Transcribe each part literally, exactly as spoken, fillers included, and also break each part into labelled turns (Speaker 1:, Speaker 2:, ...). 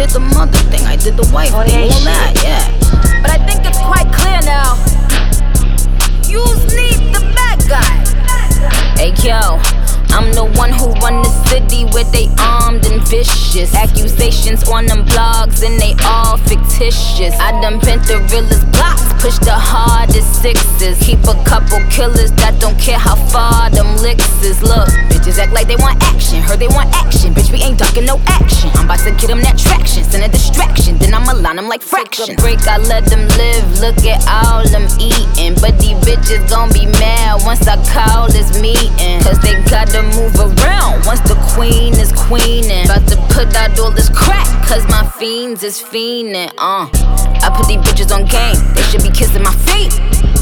Speaker 1: the mother thing, I did the wife thing, all that, yeah.
Speaker 2: But I think it's quite clear now. You need the bad guy.
Speaker 3: Hey yo, I'm the one who run the city where they armed and vicious. Accusations on them blogs and they all fictitious. I done bent the realest blocks, push the hardest sixes. Keep a couple killers that don't care how far them licks is. Look, bitches act like they want action, heard they want action. Bitch, we ain't ducking no action. I'm about to get them that traction, send a distraction, then I'ma line them like fraction. Take a break, I let them live, look at all them eating. But these bitches gon' be mad once I call this meeting. Cause they gotta move around once the queen is queening. About to put out all this crack, cause my fiends is fiending. Uh, I put these bitches on game, they should be kissing my feet.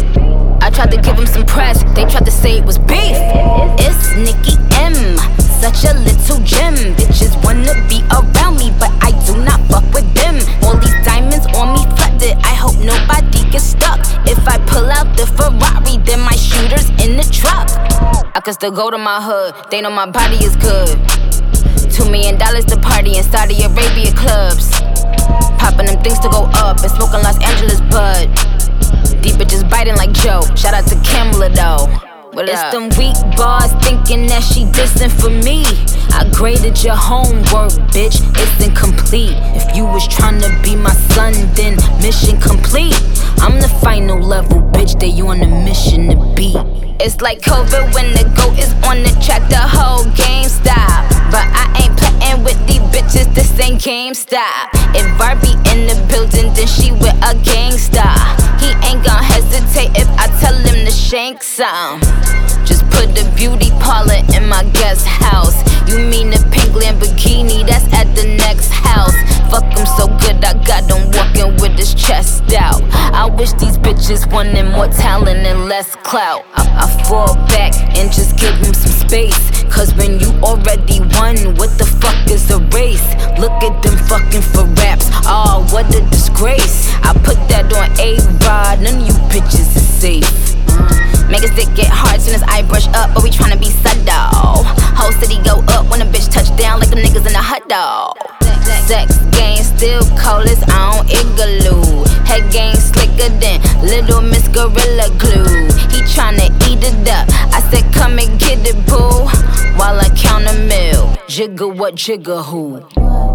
Speaker 3: I tried to give them some press, they tried to say it was beef. It's Nicki M, such a little gem. Bitches wanna be around me, but I do not fuck with them. All these diamonds on me flooded, I hope nobody gets stuck. If I pull out the Ferrari, then my shooter's in the truck. I can still go to my hood, they know my body is good. Two million dollars to party in Saudi Arabia clubs. Popping them things to go up and smoking Los Angeles bud. These bitches biting like Joe, shout out to Kamala though. What it's up? Them weak bars thinking that she dissing for me. I graded your homework, bitch, it's incomplete. If you was tryna be my son, then mission complete. I'm the final level, bitch, that you on a mission to beat. It's like COVID when the GOAT is on the track, the whole game stop. But I ain't playing with these bitches, this ain't GameStop. If Barbie in the building, then she with a gangsta. He ain't gon' hesitate if I tell him to shank some. Just put the beauty parlor in my guest house. You mean the pink Lamborghini that's at the next house. Fuck him so good I got him walking with his chest out. I wish these bitches wanted more talent and less clout. I, I fall back and just give him some space. Cause when you already won, what the fuck is a race? Look at them fucking for raps, oh what a disgrace. I put that on A-Rod, none of you bitches is safe. Make a stick get hard soon as I brush up, but we tryna be subtle. Whole city go up when a bitch touch down like them niggas in the hut dog. Sex game still cold as on Igloo. Head game slicker than Little Miss Gorilla Glue. He tryna eat it up, I said come and get it boo. While I count a mill, jigger what jigger who.